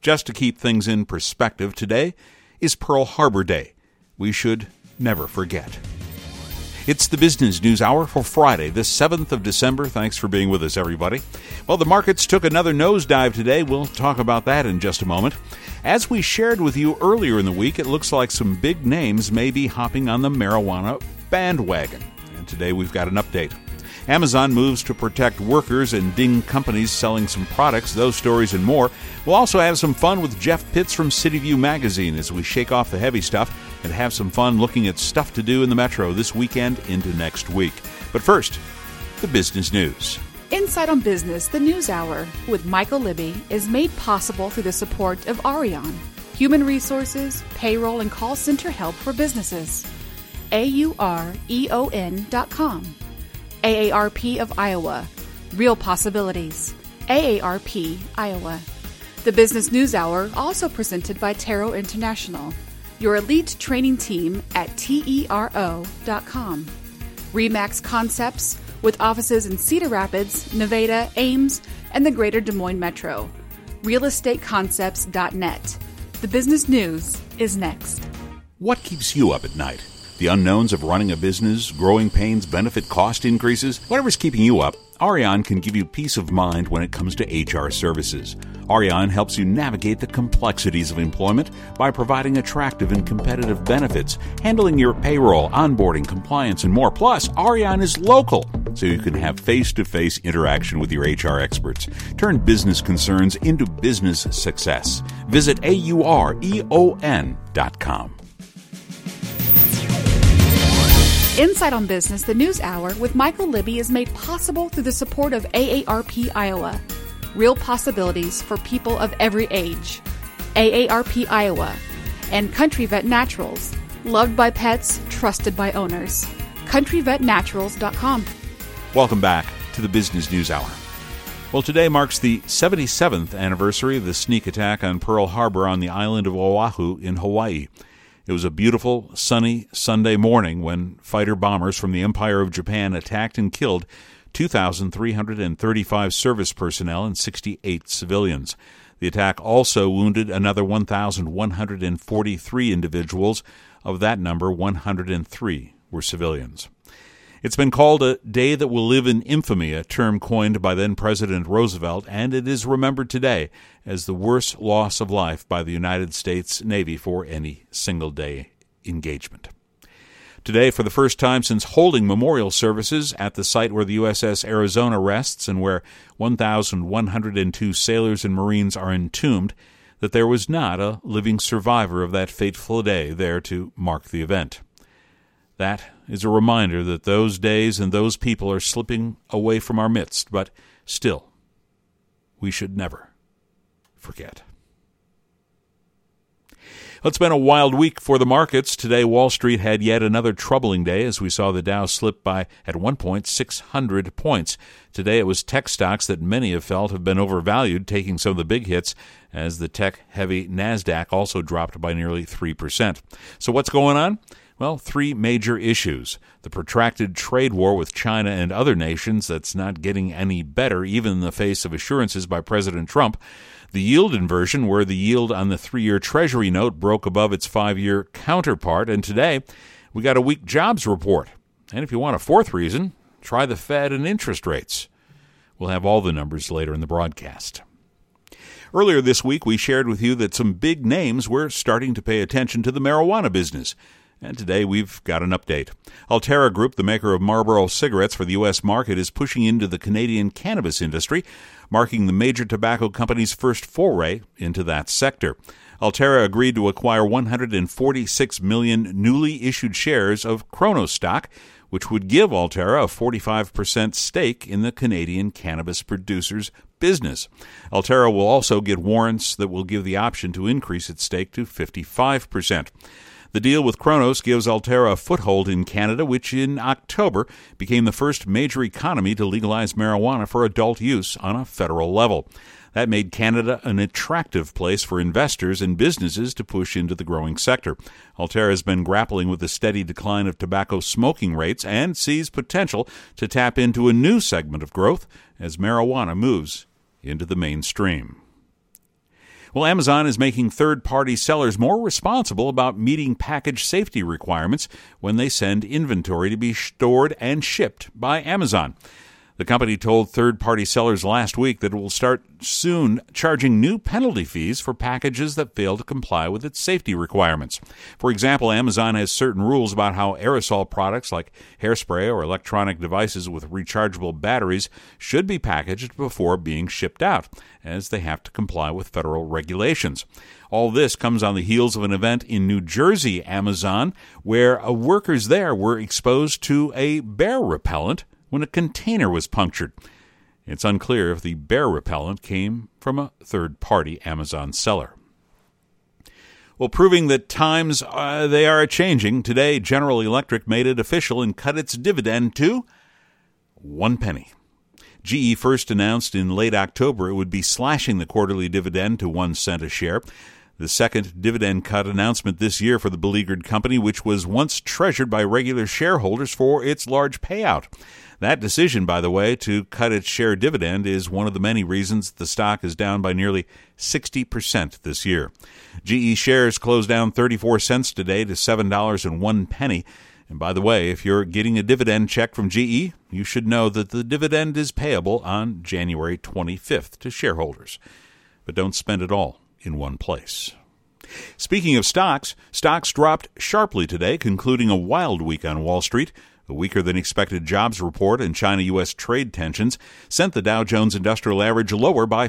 Just to keep things in perspective, today is Pearl Harbor Day. We should never forget. It's the Business News Hour for Friday, the 7th of December. Thanks for being with us, everybody. Well, the markets took another nosedive today. We'll talk about that in just a moment. As we shared with you earlier in the week, it looks like some big names may be hopping on the marijuana bandwagon. And today we've got an update. Amazon moves to protect workers and ding companies selling some products. Those stories and more. We'll also have some fun with Jeff Pitts from City View Magazine as we shake off the heavy stuff and have some fun looking at stuff to do in the metro this weekend into next week. But first, the business news. Insight on Business, the News Hour, with Michael Libby, is made possible through the support of Arion, human resources, payroll, and call center help for businesses. AUREON.com. AARP of Iowa. Real Possibilities. AARP, Iowa. The Business News Hour, also presented by Taro International, your elite training team at TERO.com. RE/MAX Concepts, with offices in Cedar Rapids, Nevada, Ames, and the greater Des Moines Metro. realestateconcepts.net. The business news is next. What keeps you up at night? The unknowns of running a business, growing pains, benefit cost increases, whatever's keeping you up, Arion can give you peace of mind when it comes to HR services. Arion helps you navigate the complexities of employment by providing attractive and competitive benefits, handling your payroll, onboarding, compliance, and more. Plus, Arion is local, so you can have face-to-face interaction with your HR experts. Turn business concerns into business success. Visit AUREON.com. Insight on Business, the News Hour, with Michael Libby is made possible through the support of AARP Iowa. Real Possibilities for people of every age. AARP Iowa. And Country Vet Naturals. Loved by pets, trusted by owners. CountryVetNaturals.com. Welcome back to the Business News Hour. Well, today marks the 77th anniversary of the sneak attack on Pearl Harbor on the island of Oahu in Hawaii. It was a beautiful, sunny Sunday morning when fighter bombers from the Empire of Japan attacked and killed 2,335 service personnel and 68 civilians. The attack also wounded another 1,143 individuals. Of that number, 103 were civilians. It's been called a day that will live in infamy, a term coined by then-President Roosevelt, and it is remembered today as the worst loss of life by the United States Navy for any single-day engagement. Today, for the first time since holding memorial services at the site where the USS Arizona rests and where 1,102 sailors and Marines are entombed, that there was not a living survivor of that fateful day there to mark the event. That is a reminder that those days and those people are slipping away from our midst, but still, we should never forget. It's been a wild week for the markets. Today, Wall Street had yet another troubling day as we saw the Dow slip by, at one point, 600 points. Today, it was tech stocks that many have felt have been overvalued, taking some of the big hits, as the tech-heavy NASDAQ also dropped by nearly 3%. So what's going on? Well, three major issues. The protracted trade war with China and other nations that's not getting any better, even in the face of assurances by President Trump. The yield inversion, where the yield on the 3-year Treasury note broke above its 5-year counterpart. And today, we got a weak jobs report. And if you want a fourth reason, try the Fed and interest rates. We'll have all the numbers later in the broadcast. Earlier this week, we shared with you that some big names were starting to pay attention to the marijuana business. And today we've got an update. Altera Group, the maker of Marlboro cigarettes for the U.S. market, is pushing into the Canadian cannabis industry, marking the major tobacco company's first foray into that sector. Altera agreed to acquire 146 million newly issued shares of Cronos stock, which would give Altera a 45% stake in the Canadian cannabis producers' business. Altera will also get warrants that will give the option to increase its stake to 55%. The deal with Cronos gives Altera a foothold in Canada, which in October became the first major economy to legalize marijuana for adult use on a federal level. That made Canada an attractive place for investors and businesses to push into the growing sector. Altera has been grappling with the steady decline of tobacco smoking rates and sees potential to tap into a new segment of growth as marijuana moves into the mainstream. Well, Amazon is making third-party sellers more responsible about meeting package safety requirements when they send inventory to be stored and shipped by Amazon. The company told third-party sellers last week that it will start soon charging new penalty fees for packages that fail to comply with its safety requirements. For example, Amazon has certain rules about how aerosol products like hairspray or electronic devices with rechargeable batteries should be packaged before being shipped out, as they have to comply with federal regulations. All this comes on the heels of an event in New Jersey, Amazon, where workers there were exposed to a bear repellent when a container was punctured. It's unclear if the bear repellent came from a third-party Amazon seller. Well, proving that times they are changing, today General Electric made it official and cut its dividend to 1 penny. GE first announced in late October it would be slashing the quarterly dividend to 1 cent a share. The second dividend cut announcement this year for the beleaguered company, which was once treasured by regular shareholders for its large payout. That decision, by the way, to cut its share dividend is one of the many reasons the stock is down by nearly 60% this year. GE shares closed down 34 cents today to $7.01. And by the way, if you're getting a dividend check from GE, you should know that the dividend is payable on January 25th to shareholders. But don't spend it all in one place. Speaking of stocks dropped sharply today, concluding a wild week on Wall Street. A weaker-than-expected jobs report and China-U.S. trade tensions sent the Dow Jones Industrial Average lower by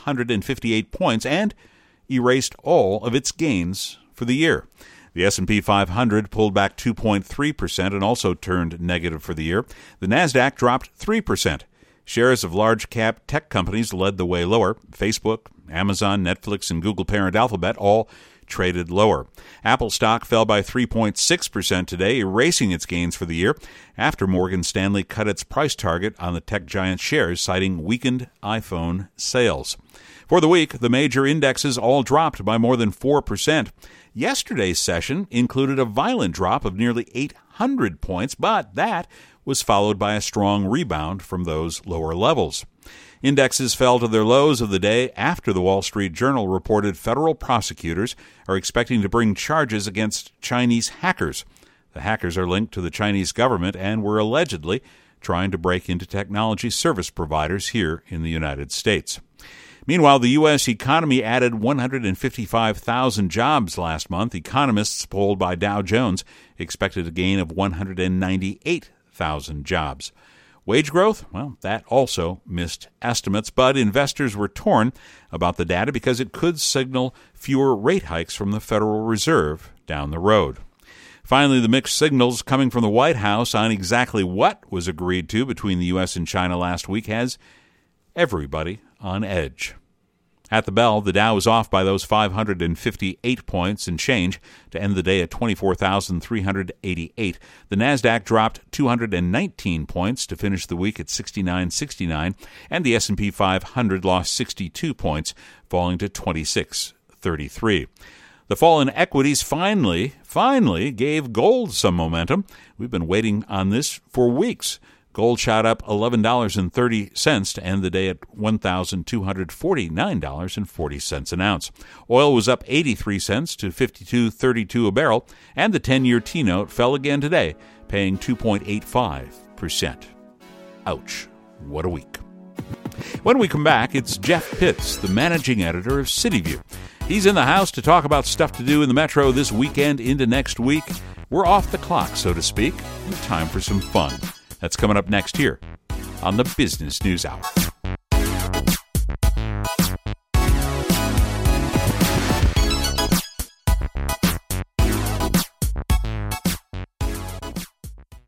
558 points and erased all of its gains for the year. The S&P 500 pulled back 2.3% and also turned negative for the year. The Nasdaq dropped 3%. Shares of large-cap tech companies led the way lower. Facebook, Amazon, Netflix, and Google parent Alphabet all traded lower. Apple stock fell by 3.6% today, erasing its gains for the year after Morgan Stanley cut its price target on the tech giant shares, citing weakened iPhone sales. For the week, the major indexes all dropped by more than 4%. Yesterday's session included a violent drop of nearly 800 points, but that was followed by a strong rebound from those lower levels. Indexes fell to their lows of the day after the Wall Street Journal reported federal prosecutors are expecting to bring charges against Chinese hackers. The hackers are linked to the Chinese government and were allegedly trying to break into technology service providers here in the United States. Meanwhile, the U.S. economy added 155,000 jobs last month. Economists polled by Dow Jones expected a gain of 198,000 jobs. Wage growth, well, that also missed estimates, but investors were torn about the data because it could signal fewer rate hikes from the Federal Reserve down the road. Finally, the mixed signals coming from the White House on exactly what was agreed to between the U.S. and China last week has everybody on edge. At the bell, the Dow was off by those 558 points and change to end the day at 24,388. The Nasdaq dropped 219 points to finish the week at 69.69, and the S&P 500 lost 62 points, falling to 26.33. The fall in equities finally gave gold some momentum. We've been waiting on this for weeks. Gold shot up $11.30 to end the day at $1,249.40 an ounce. Oil was up 83 cents to $52.32 a barrel, and the 10-year T-note fell again today, paying 2.85%. Ouch, what a week. When we come back, it's Jeff Pitts, the managing editor of CityView. He's in the house to talk about stuff to do in the metro this weekend into next week. We're off the clock, so to speak, and time for some fun. That's coming up next here on the Business News Hour.